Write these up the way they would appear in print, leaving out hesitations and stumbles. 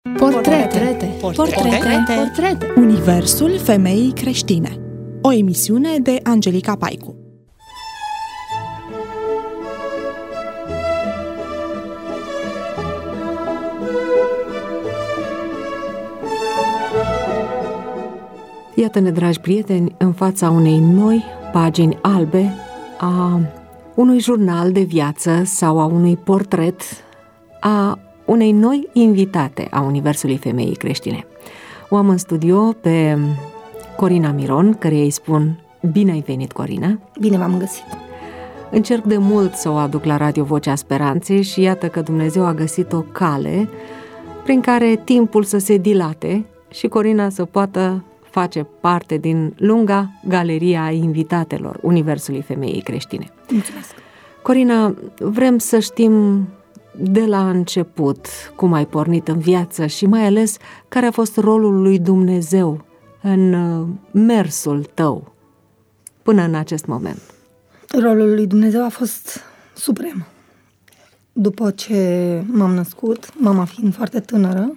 Portrete. Universul femeii creștine. O emisiune de Angelica Paicu. Iată-ne, dragi prieteni, în fața unei noi pagini albe a unui jurnal de viață sau a unui portret a unei noi invitate a Universului Femeii Creștine. O am în studio pe Corina Miron, căreia îi spun bine ai venit, Corina. Bine v-am găsit. Încerc de mult să o aduc la Radio Vocea Speranței și iată că Dumnezeu a găsit o cale prin care timpul să se dilate și Corina să poată face parte din lunga galeria a invitatelor Universului Femeii Creștine. Mulțumesc. Corina, vrem să știm de la început cum ai pornit în viață și mai ales care a fost rolul lui Dumnezeu în mersul tău până în acest moment. Rolul lui Dumnezeu a fost suprem. După ce m-am născut, mama fiind foarte tânără,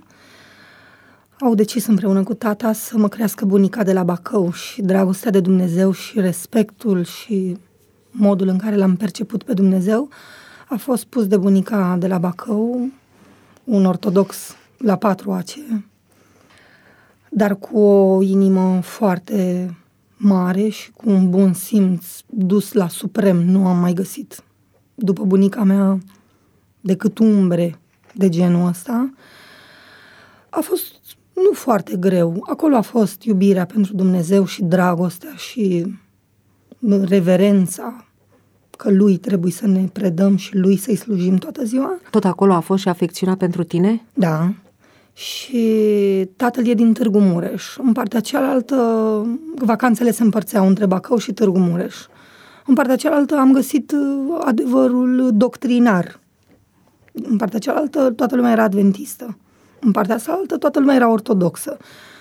au decis împreună cu tata să mă crească bunica de la Bacău și dragostea de Dumnezeu și respectul și modul în care l-am perceput pe Dumnezeu a fost pus de bunica de la Bacău, un ortodox la 4 ACE, dar cu o inimă foarte mare și cu un bun simț dus la suprem. Nu am mai găsit după bunica mea decât umbre de genul ăsta. A fost nu foarte greu. Acolo a fost iubirea pentru Dumnezeu și dragostea și reverența că lui trebuie să ne predăm și lui să-i slujim toată ziua. Tot acolo a fost și afecțiunea pentru tine? Da. Și tatăl e din Târgu Mureș. În partea cealaltă, vacanțele se împărțeau între Bacău și Târgu Mureș. În partea cealaltă am găsit adevărul doctrinar. În partea cealaltă toată lumea era adventistă. În partea cealaltă toată lumea era ortodoxă.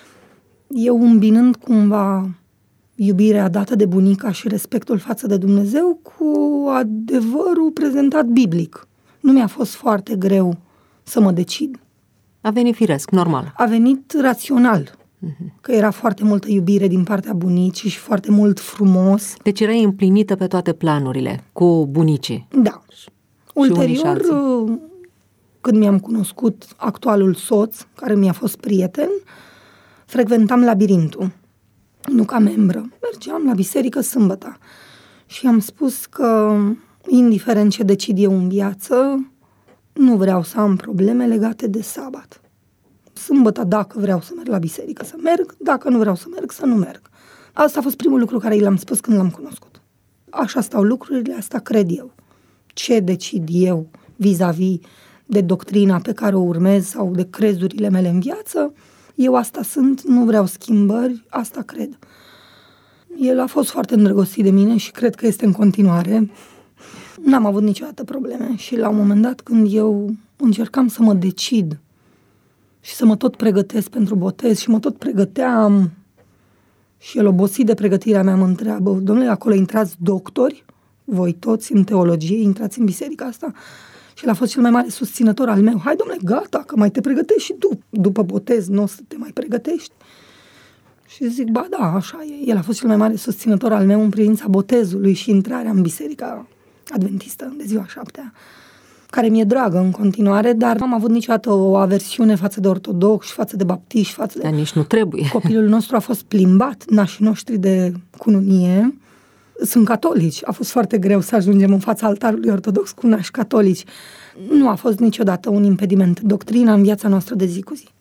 Eu îmbinând cumva iubirea dată de bunica și respectul față de Dumnezeu cu adevărul prezentat biblic. Nu mi-a fost foarte greu să mă decid. A venit firesc, normal. A venit rațional, că era foarte multă iubire din partea bunicii și foarte mult frumos. Deci erai împlinită pe toate planurile cu bunicii. Da. Ulterior, când mi-am cunoscut actualul soț, care mi-a fost prieten, frecventam labirintul. Nu ca membră. Mergeam la biserică sâmbătă și am spus că, indiferent ce decid eu în viață, nu vreau să am probleme legate de sabat. Sâmbătă, dacă vreau să merg la biserică, să merg, dacă nu vreau să merg, să nu merg. Asta a fost primul lucru care i-l-am spus când l-am cunoscut. Așa stau lucrurile, asta cred eu. Ce decid eu vis-a-vis de doctrina pe care o urmez sau de crezurile mele în viață, eu asta sunt, nu vreau schimbări, asta cred. El a fost foarte îndrăgostit de mine și cred că este în continuare. N-am avut niciodată probleme și la un moment dat când eu încercam să mă decid și să mă tot pregătesc pentru botez și mă tot pregăteam și el, obosit de pregătirea mea, mă întreabă: domnule, acolo intrați doctori? Voi toți în teologie intrați în biserica asta? Și el a fost cel mai mare susținător al meu. Hai, domnule, gata, că mai te pregătești și tu. După botez nu o să te mai pregătești? Și zic, ba da, așa e. El a fost cel mai mare susținător al meu în privința botezului și intrarea în biserica adventistă de ziua 7-a, care mi-e dragă în continuare, dar nu am avut niciodată o aversiune față de ortodoxi, față de baptiști, față de... Dar nici nu trebuie. Copilul nostru a fost plimbat, nașii noștri de cununie sunt catolici. A fost foarte greu să ajungem în fața altarului ortodox cu nași catolici. Nu a fost niciodată un impediment doctrina în viața noastră de zi cu zi.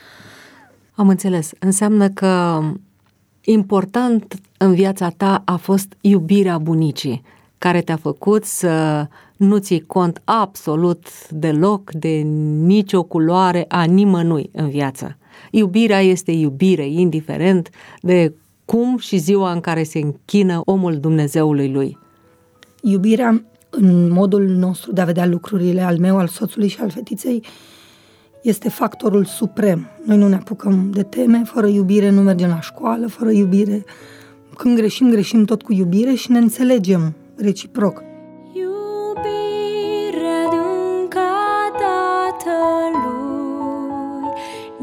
Am înțeles. Înseamnă că important în viața ta a fost iubirea bunicii, care te-a făcut să nu ții cont absolut deloc de nicio culoare a nimănui în viață. Iubirea este iubire, indiferent de cum și ziua în care se închină omul Dumnezeului lui. Iubirea, în modul nostru de a vedea lucrurile, al meu, al soțului și al fetiței, este factorul suprem. Noi nu ne apucăm de teme, fără iubire nu mergem la școală, fără iubire. Când greșim, greșim tot cu iubire și ne înțelegem reciproc. Iubirea de-un ca Tatălui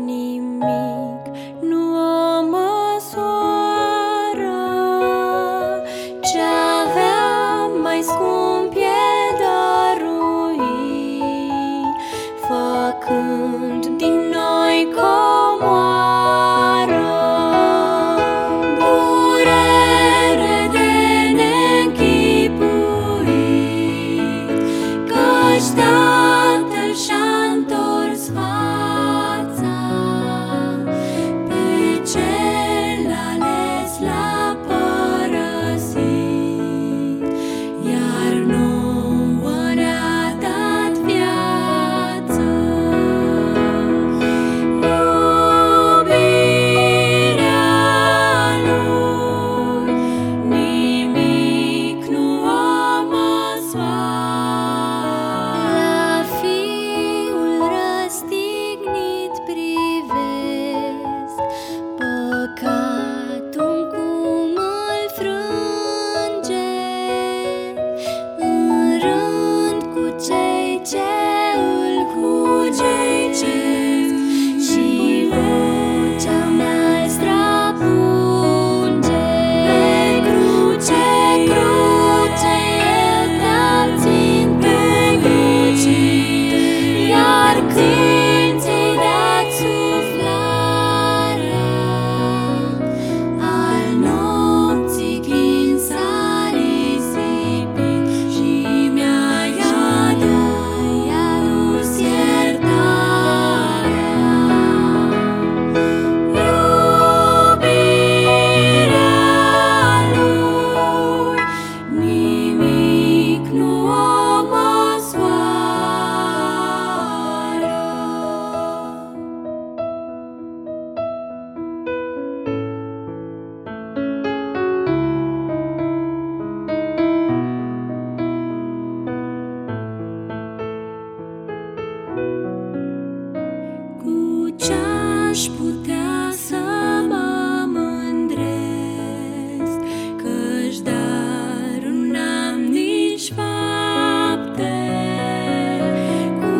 ce-aș putea să mă mândresc, că-și darul n-am nici fapte. Cu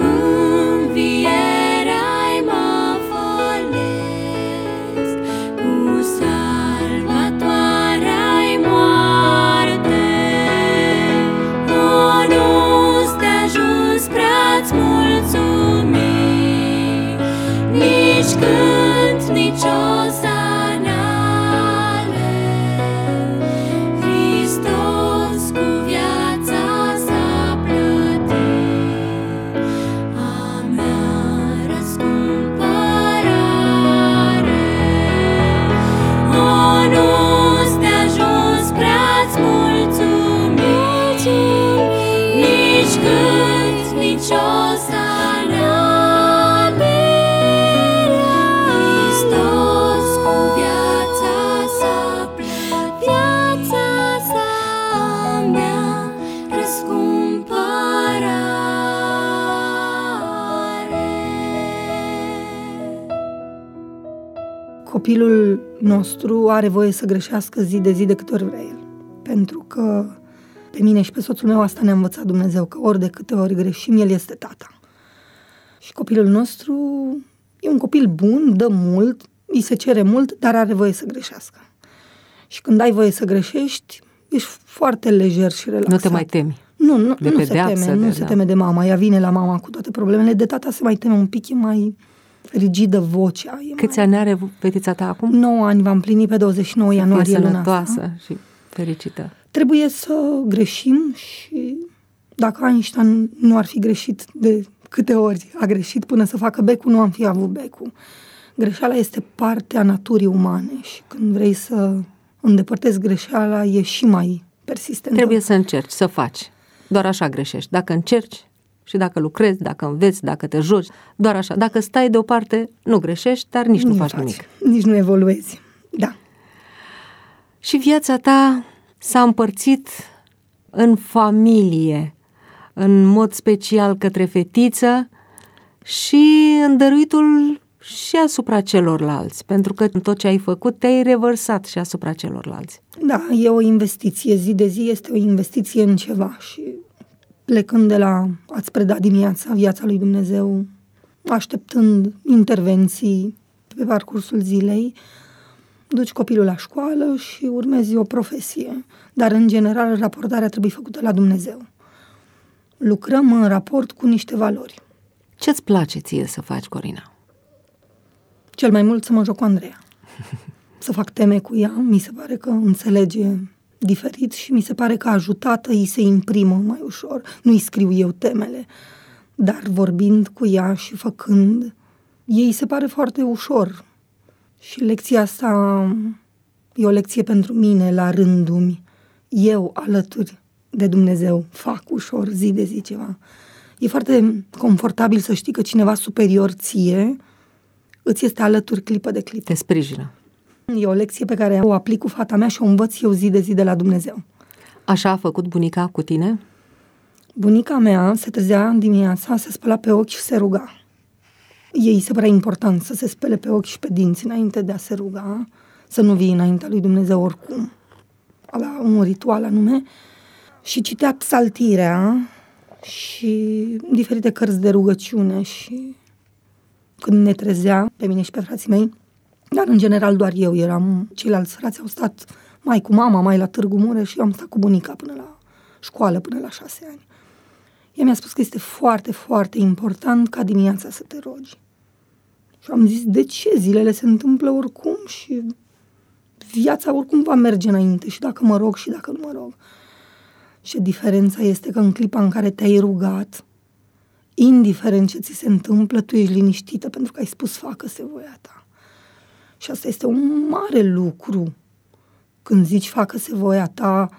învierea-i mă fălesc, cu salvatoarea-i moarte. O, nu-ți de ajuns prea-ți mulțumi, nici cânt, nici o sanale. Hristos cu viața s-a plătit a mea răscumpărare. O, nu-ți de ajuns prea-ți mulțumi, nici cânt, nici o sanale. Hristos cu viața s-a plătit, viața sa mea răscumpărare. Copilul nostru are voie să greșească zi de zi de câte ori vrea el. Pentru că pe mine și pe soțul meu asta ne-a învățat Dumnezeu, că ori de câte ori greșim, El este tata. Și copilul nostru e un copil bun, dă mult, îi se cere mult, dar are voie să greșească. Și când ai voie să greșești, ești foarte lejer și relaxat. Nu te mai temi. Nu de se teme, nu se teme de mama. Ea vine la mama cu toate problemele. De tata se mai teme un pic, e mai rigidă vocea. Câți ani are fetița ta acum? 9 ani va împlini pe 29 ianuarie luna asta. Sănătoasă și fericită. Trebuie să greșim și dacă Einstein nu ar fi greșit de câte ori a greșit până să facă becul, nu am fi avut becul. Greșeala este parte a naturii umane și când vrei să îndepărtezi greșeala, e și mai persistentă. Trebuie să încerci, să faci. Doar așa greșești. Dacă încerci și dacă lucrezi, dacă înveți, dacă te joci, doar așa. Dacă stai deoparte, nu greșești, dar nici nu faci nimic. Nici nu evoluezi. Da. Și viața ta s-a împărțit în familie, în mod special către fetiță și în dăruitul și asupra celorlalți, pentru că în tot ce ai făcut te-ai revărsat și asupra celorlalți. Da, e o investiție, zi de zi este o investiție în ceva și plecând de la a-ți preda dimineața viața lui Dumnezeu, așteptând intervenții pe parcursul zilei, duci copilul la școală și urmezi o profesie, dar în general raportarea trebuie făcută la Dumnezeu. Lucrăm în raport cu niște valori. Ce-ți place ție să faci, Corina? Cel mai mult să mă joc cu Andreea. Să fac teme cu ea, mi se pare că înțelege diferit și mi se pare că ajutată îi se imprimă mai ușor. Nu-i scriu eu temele, dar vorbind cu ea și făcând, ei se pare foarte ușor. Și lecția asta e o lecție pentru mine la rândul-mi. Eu, alături de Dumnezeu, fac ușor zi de zi ceva. E foarte confortabil să știi că cineva superior ție îți este alături clipă de clipă. Te sprijină. E o lecție pe care o aplic cu fata mea și o învăț eu zi de zi de la Dumnezeu. Așa a făcut bunica cu tine? Bunica mea se trezea dimineața, se spăla pe ochi și se ruga. Ei se părea important să se spele pe ochi și pe dinți înainte de a se ruga, să nu vii înaintea lui Dumnezeu oricum. Avea un ritual anume și citea psaltirea și diferite cărți de rugăciune și când ne trezea, pe mine și pe frații mei, dar în general doar eu eram, ceilalți frați au stat mai cu mama, mai la Târgu Mureș și eu am stat cu bunica până la școală, până la 6 ani. Ea mi-a spus că este foarte, foarte important ca dimineața să te rogi. Și am zis, de ce? Zilele se întâmplă oricum și viața oricum va merge înainte și dacă mă rog și dacă nu mă rog. Și diferența este că în clipa în care te-ai rugat, indiferent ce ți se întâmplă, tu ești liniștită pentru că ai spus facă-se voia ta. Și asta este un mare lucru. Când zici facă-se voia ta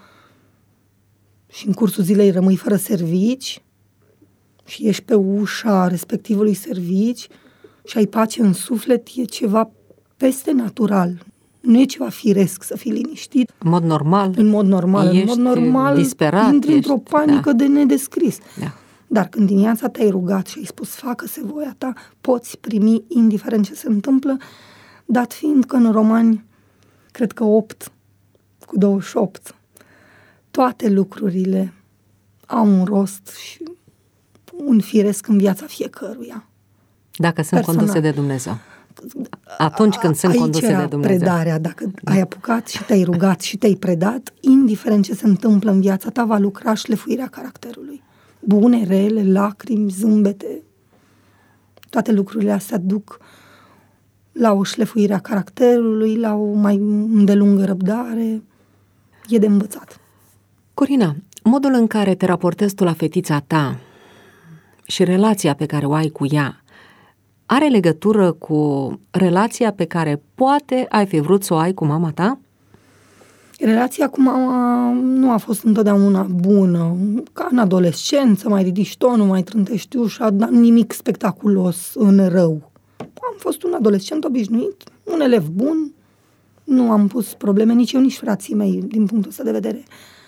și în cursul zilei rămâi fără servici și ești pe ușa respectivului servici și ai pace în suflet, e ceva peste natural. Nu e ceva firesc să fii liniștit. În mod normal. În mod normal. Ești în mod normal disperat, intri într-o panică de nedescris. Da. Dar când dimineața te-ai rugat și ai spus facă-se voia ta, poți primi indiferent ce se întâmplă, dat fiind că în Romani, cred că 8:28, toate lucrurile au un rost și un firesc în viața fiecăruia. Dacă sunt conduse de Dumnezeu. Atunci când sunt conduse de Dumnezeu. Aici era predarea. Dacă ai apucat și te-ai rugat și te-ai predat, indiferent ce se întâmplă în viața ta, va lucra șlefuirea caracterului. Bune, rele, lacrimi, zâmbete, toate lucrurile astea duc la o șlefuire a caracterului, la o mai îndelungă răbdare. E de învățat. Corina, modul în care te raportezi tu la fetița ta și relația pe care o ai cu ea are legătură cu relația pe care poate ai fi vrut să o ai cu mama ta? Relația cu mama nu a fost întotdeauna bună. Ca în adolescență, mai ridici tonul, mai trântești ușa, dar nimic spectaculos în rău. Am fost un adolescent obișnuit, un elev bun, nu am pus probleme nici eu, nici frații mei, din punctul ăsta de vedere.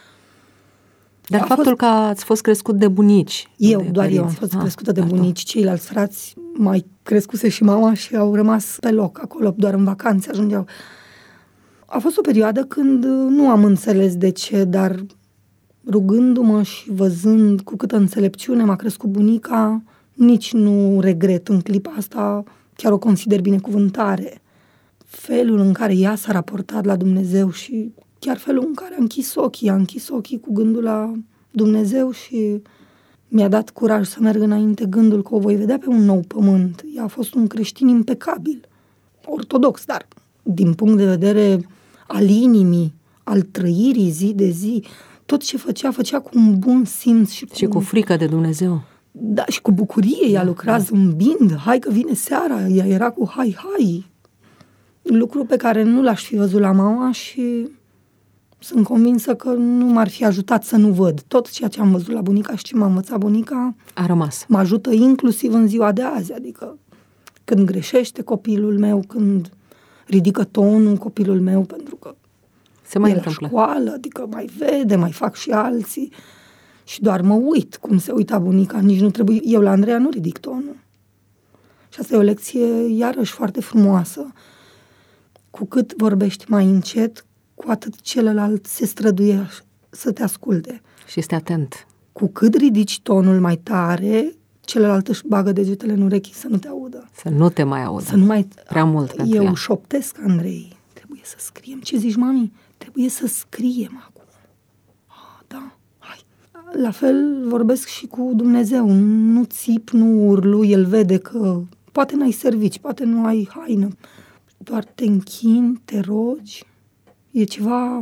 Dar faptul că ați fost crescut de bunici. Eu am fost crescută de bunici, ceilalți frați mai crescuse și mama și au rămas pe loc acolo, doar în vacanțe ajungeau. A fost o perioadă când nu am înțeles de ce, dar rugându-mă și văzând cu câtă înțelepciune m-a crescut bunica, nici nu regret în clipa asta, chiar o consider binecuvântare. Felul în care ea s-a raportat la Dumnezeu și chiar felul în care a închis ochii cu gândul la Dumnezeu și mi-a dat curaj să merg înainte, gândul că o voi vedea pe un nou pământ. Ea a fost un creștin impecabil, ortodox, dar din punct de vedere al inimii, al trăirii zi de zi, tot ce făcea cu un bun simț și cu frică de Dumnezeu. Da, și cu bucurie, ea lucra zâmbind, hai că vine seara, ea era cu hai. Lucru pe care nu l-aș fi văzut la mama și sunt convinsă că nu m-ar fi ajutat să nu văd. Tot ceea ce am văzut la bunica și ce m-a învățat bunica a rămas. Mă ajută inclusiv în ziua de azi, adică când greșește copilul meu, când ridică tonul copilul meu, pentru că se mai la școală, adică mai vede, mai fac și alții și doar mă uit cum se uita bunica, nici nu trebuie, eu la Andreea nu ridic tonul. Și asta e o lecție iarăși foarte frumoasă. Cu cât vorbești mai încet, cu atât celălalt se străduie să te asculte. Și este atent. Cu cât ridici tonul mai tare, celălalt își bagă degetele în urechi să nu te audă. Să nu te mai audă. Să nu mai... Prea mult pentru ea. Eu șoptesc, Andrei. Trebuie să scriem. Ce zici, mami? Trebuie să scriem acum. Da, hai. La fel vorbesc și cu Dumnezeu. Nu țip, nu urlu. El vede că poate n-ai servici, poate nu ai haină. Doar te închini, te rogi. E ceva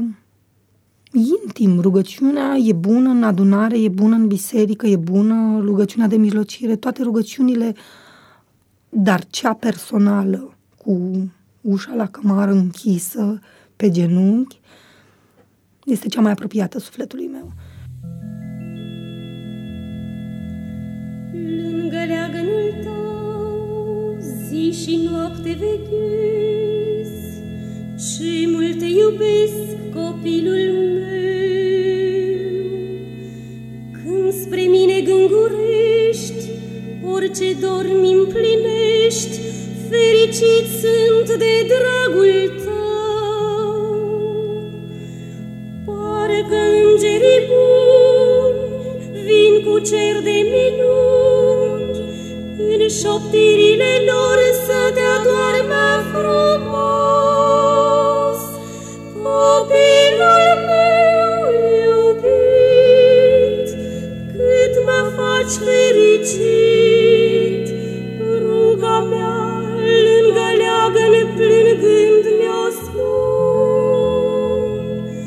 intim. Rugăciunea e bună în adunare, e bună în biserică, e bună rugăciunea de mijlocire, toate rugăciunile, dar cea personală, cu ușa la cămară închisă, pe genunchi, este cea mai apropiată sufletului meu. Lângă leagănul tău, zi și noapte veghez, ce mult te iubesc, copilul meu. Când spre mine gângurești, orice dormi împlinești, fericit sunt de dragul tău. Parcă îngerii buni vin cu cer de minuni, în șoptirile lor să te adormă frumos. Copilul meu iubit, cât mă faci fericit, ruga mea lângă leagăn plângând mi-o spun.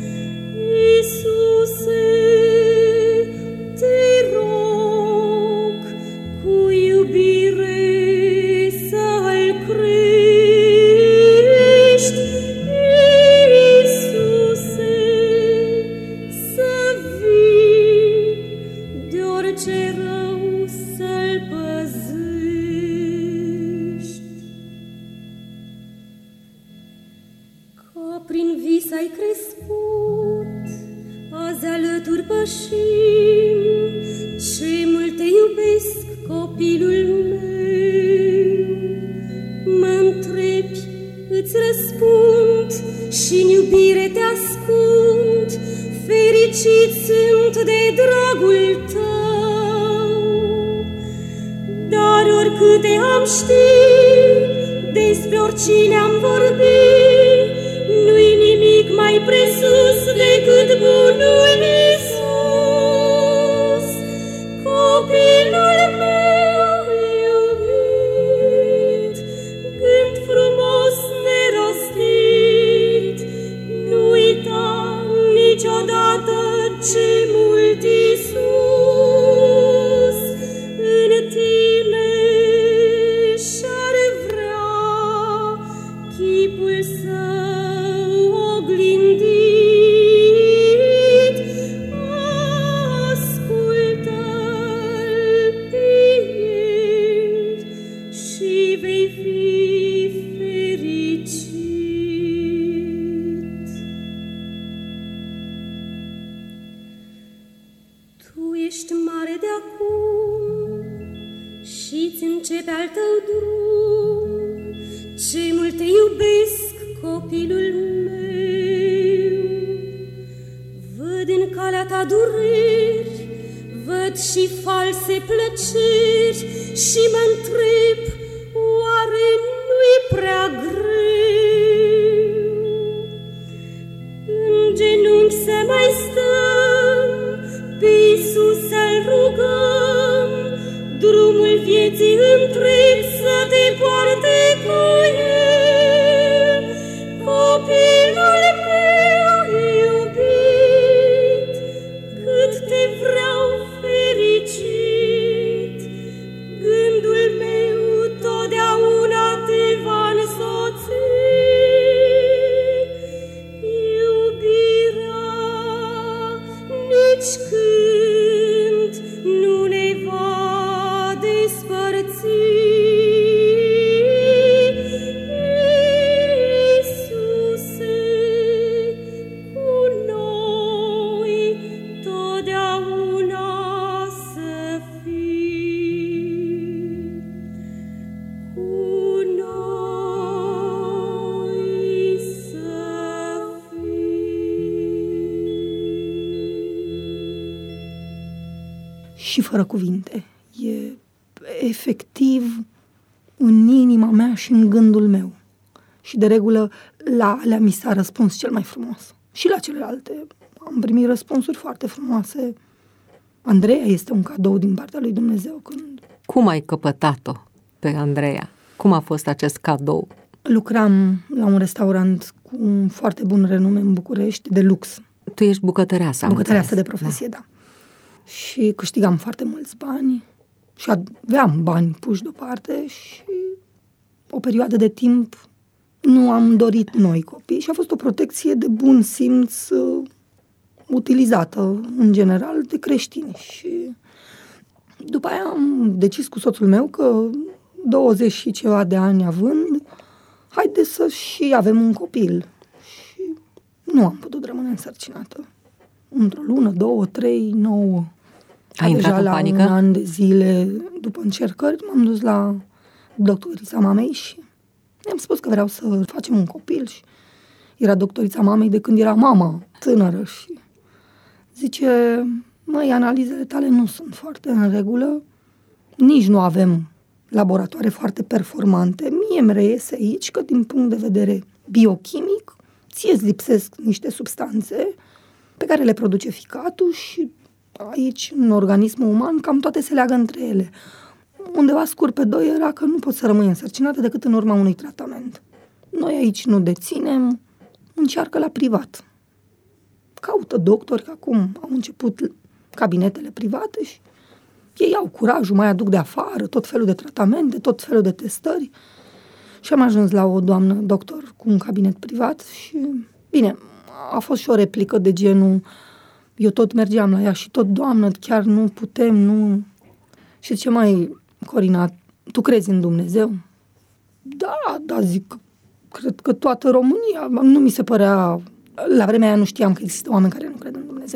Iisuse, te rog cu iubire să-L crești. Iisuse, să vii, de orice rău să-L păzești. Ca prin vis ai crescut, azi alături pășim, ce mult te iubesc, copilul meu. Mă-ntrebi, îți răspund și-n iubire te ascund, fericit sunt de dragul tău. Dar oricâte am ști, despre oricine am vorbit, nu-i nimic mai presus decât bunul Iisus, copilul meu iubit, gând frumos nerostit, nu uita niciodată ce mult Iisus în tine și-ar vrea chipul său oglindit. Ascultă-l pe el și vei fi fericit. Tu ești mare de acum și-ți începe al tău drum, ce mult te iubesc, copilul meu. Văd în calea ta dureri, văd și false plăceri și mă-ntreb, oare nu-i prea greu? În genunchi să mai stăm, pe Iisus să-L rugăm, drumul vieții întreg să te poarte cu El. Copilul meu iubit, cât te vreau fericit, gândul meu totdeauna te va însoți. Iubirea nici când nu ne va despărți. Iisuse, cu noi totdeauna să fii. Cu noi să fii. Și fără cuvinte. E efectiv în inima mea și în gândul meu. Și de regulă la alea mi s-a răspuns cel mai frumos. Și la celelalte am primit răspunsuri foarte frumoase. Andreea este un cadou din partea lui Dumnezeu. Când Cum ai căpătat-o pe Andreea? Cum a fost acest cadou? lucram la un restaurant cu un foarte bun renume în București, de lux. Tu ești bucătăreasă. Bucătăreasă de profesie, da. Și câștigam foarte mulți bani și aveam bani puși deoparte și o perioadă de timp nu am dorit noi copii și a fost o protecție de bun simț utilizată în general de creștini. Și după aia am decis cu soțul meu că 20 și ceva de ani având, haide să și avem un copil. Și nu am putut rămâne însărcinată. Într-o lună, 2, 3, 9. Ai intrat în panică? Deja la un an de zile după încercări m-am dus la doctorița mamei și i-am spus că vreau să facem un copil. Și era doctorița mamei de când era mama tânără și zice, măi, analizele tale nu sunt foarte în regulă, nici nu avem laboratoare foarte performante. Mie îmi reiese aici că din punct de vedere biochimic ție-ți lipsesc niște substanțe pe care le produce ficatul și aici, în organismul uman, cam toate se leagă între ele. Undeva scurt pe 2 era că nu poți să rămâi însărcinată decât în urma unui tratament. Noi aici nu deținem, încearcă la privat. Caută doctori, că acum au început cabinetele private și ei au curajul, mai aduc de afară tot felul de tratamente, tot felul de testări. Și am ajuns la o doamnă doctor cu un cabinet privat și, bine, a fost și o replică de genul, eu tot mergeam la ea și tot, doamnă, chiar nu putem, nu... Și zice, mai, Corina, tu crezi în Dumnezeu? Da, zic, cred că toată România, nu mi se părea, la vremea aia nu știam că există oameni care nu cred în Dumnezeu.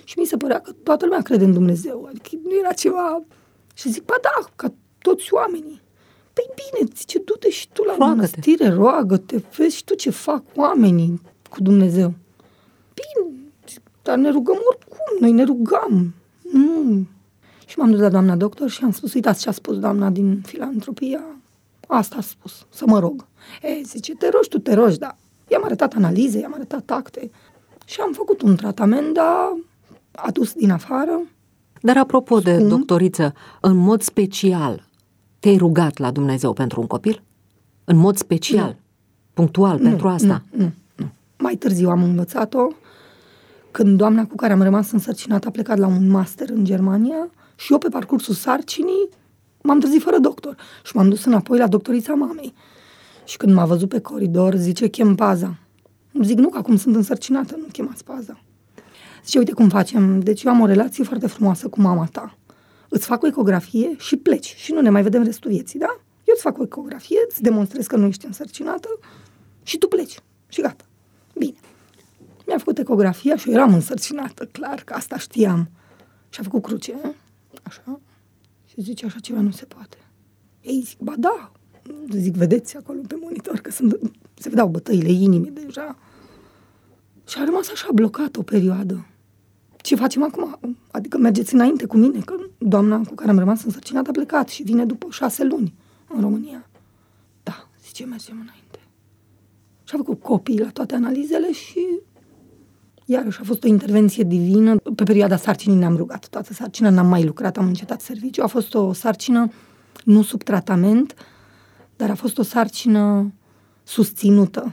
Și mi se părea că toată lumea crede în Dumnezeu. Adică nu era ceva... Și zic, ba da, ca toți oamenii. Păi bine, zice, du-te și tu la mănăstire, roagă-te, vezi și tu ce fac oamenii cu Dumnezeu. Bine, dar ne rugăm oricum, noi ne rugam. Nu. Și m-am dus la doamna doctor și am spus, uitați ce a spus doamna din filantropia, asta a spus, să mă rog. Zice, te rogi, dar i-am arătat analize, i-am arătat acte și am făcut un tratament, dar adus din afară. Dar apropo de doctoriță, în mod special, te-ai rugat la Dumnezeu pentru un copil? În mod special, punctual, pentru asta? Nu. Mai târziu am învățat-o, când doamna cu care am rămas însărcinată a plecat la un master în Germania și eu pe parcursul sarcinii m-am trezit fără doctor și m-am dus înapoi la doctorița mamei. Și când m-a văzut pe coridor, zice, chem paza. Zic, nu, că acum sunt însărcinată, nu chemați paza. Zice, uite cum facem, deci eu am o relație foarte frumoasă cu mama ta. Îți fac o ecografie și pleci și nu ne mai vedem restul vieții, da? Eu îți fac o ecografie, îți demonstrez că nu ești însărcinată și tu pleci. Și gata. Bine. Mi-a făcut ecografia și eu eram însărcinată, clar, că asta știam. Și a făcut cruce, așa, și zice, așa ceva nu se poate. Ei, zic, ba da. Zic, vedeți acolo pe monitor că se vedeau bătăile inimii deja. Și a rămas așa blocat o perioadă. Ce facem acum? Adică mergeți înainte cu mine, că doamna cu care am rămas însărcinată a plecat și vine după 6 luni în România. Da, zice, mergem înainte. Și a făcut copii la toate analizele și iarăși a fost o intervenție divină. Pe perioada sarcinii ne-am rugat. Toată sarcina n-am mai lucrat, am încetat serviciu. A fost o sarcină nu sub tratament, dar a fost o sarcină susținută.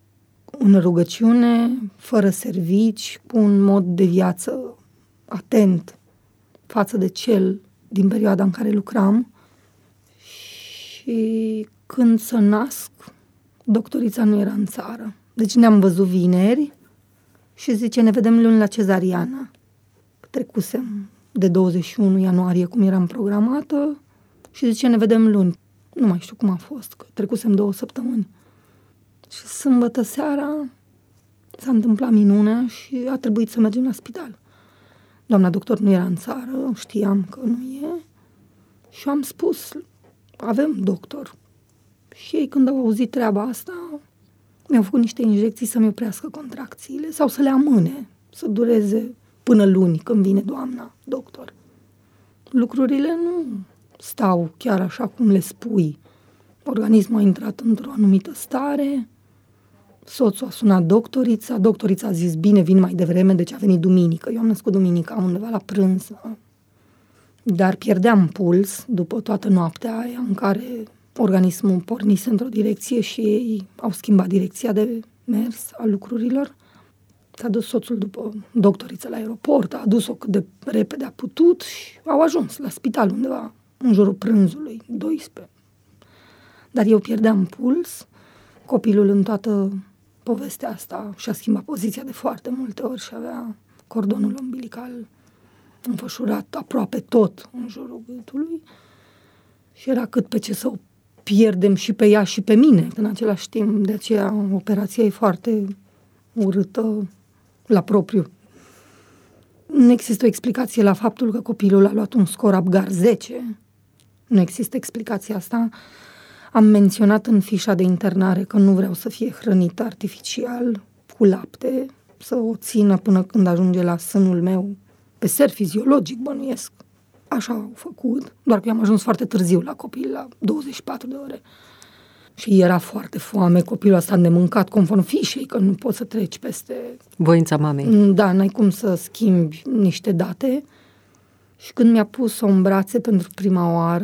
În rugăciune, fără servici, cu un mod de viață atent față de cel din perioada în care lucram. Și când să nasc, doctorița nu era în țară. Deci ne-am văzut vineri și zice, ne vedem luni la cezariană. Trecusem de 21 ianuarie, cum eram programată, și zice, ne vedem luni. Nu mai știu cum a fost, că trecusem 2 săptămâni. Și sâmbătă seara s-a întâmplat minunea și a trebuit să mergem la spital. Doamna doctor nu era în țară, știam că nu e. Și am spus, avem doctor. Și ei, când au auzit treaba asta, mi-au făcut niște injecții să-mi oprească contracțiile sau să le amâne, să dureze până luni, când vine doamna doctor. Lucrurile nu stau chiar așa cum le spui. Organismul a intrat într-o anumită stare, soțul a sunat doctorița a zis, bine, vin mai devreme, deci a venit duminică. Eu am născut duminica undeva la prânz. Dar pierdeam puls după toată noaptea aia în care organismul pornise într-o direcție și ei au schimbat direcția de mers a lucrurilor. S-a dus soțul după doctoriță la aeroport, a adus-o cât de repede a putut și au ajuns la spital undeva în jurul prânzului, 12. Dar eu pierdeam puls, copilul în toată povestea asta și-a schimbat poziția de foarte multe ori și avea cordonul umbilical înfășurat aproape tot în jurul gâtului și era cât pe ce să o pierdem și pe ea și pe mine în același timp. De aceea operația e foarte urâtă la propriu. Nu există o explicație la faptul că copilul a luat un scor Apgar 10. Nu există explicația asta. Am menționat în fișa de internare că nu vreau să fie hrănită artificial cu lapte, să o țină până când ajunge la sânul meu, pe ser fiziologic, bănuiesc. Așa au făcut, doar că eu am ajuns foarte târziu la copil, la 24 de ore. Și era foarte foame, copilul ăsta de mâncat conform fișei, că nu poți să treci peste... voința mamei. Da, n-ai cum să schimbi niște date. Și când mi-a pus-o în brațe pentru prima oară,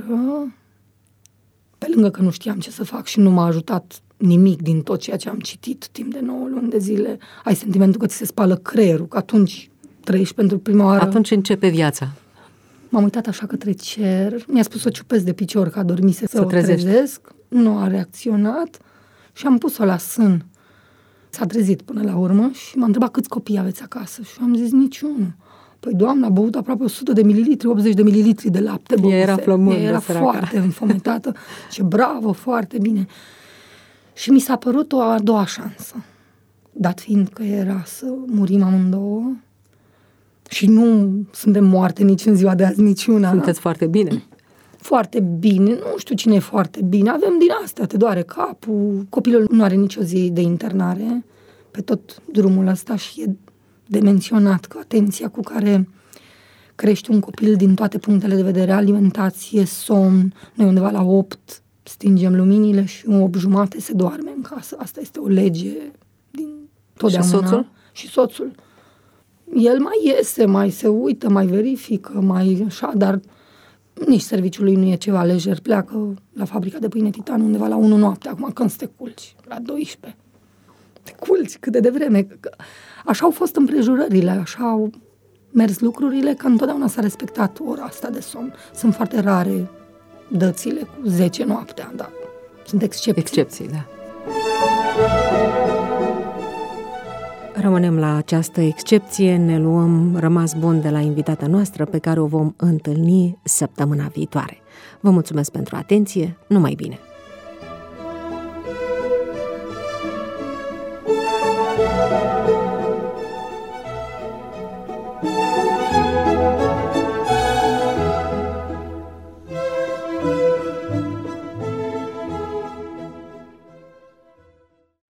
pe lângă că nu știam ce să fac și nu m-a ajutat nimic din tot ceea ce am citit timp de 9 luni de zile, ai sentimentul că ți se spală creierul, că atunci trăiești pentru prima oară. Atunci începe viața. M-am uitat așa către cer, mi-a spus să o ciupesc de picior, că a dormise să o trezesc, nu a reacționat și am pus-o la sân. S-a trezit până la urmă și m-a întrebat câți copii aveți acasă și am zis niciunul. Păi doamna a băut aproape 100 de mililitri, 80 de mililitri de lapte. Era flămândă, era foarte înfometată. Ce bravo, foarte bine. Și mi s-a părut o a doua șansă. Dat fiind că era să murim amândouă, Și nu suntem moarte nici în ziua de azi, nici una. Sunteți foarte bine. Foarte bine, nu știu cine e foarte bine. Avem din astea, te doare capul. Copilul nu are nicio zi de internare pe tot drumul ăsta și e de menționat că atenția cu care crește un copil din toate punctele de vedere, alimentație, somn, noi undeva la 8 stingem luminile și 8:30 se doarme în casă. Asta este o lege din totdeauna. Și soțul? Și soțul. El mai iese, mai se uită, mai verifică, mai așa, dar nici serviciul lui nu e ceva lejer. Pleacă la fabrica de pâine Titan undeva la 1 noapte, acum când să te culci, la 12. Te culci cât de devreme. Așa au fost împrejurările, așa au mers lucrurile, că întotdeauna s-a respectat ora asta de somn. Sunt foarte rare dățile cu 10 noaptea, dar sunt excepții. Excepții, da. Rămânem la această excepție, ne luăm rămas bun de la invitata noastră pe care o vom întâlni săptămâna viitoare. Vă mulțumesc pentru atenție, numai bine!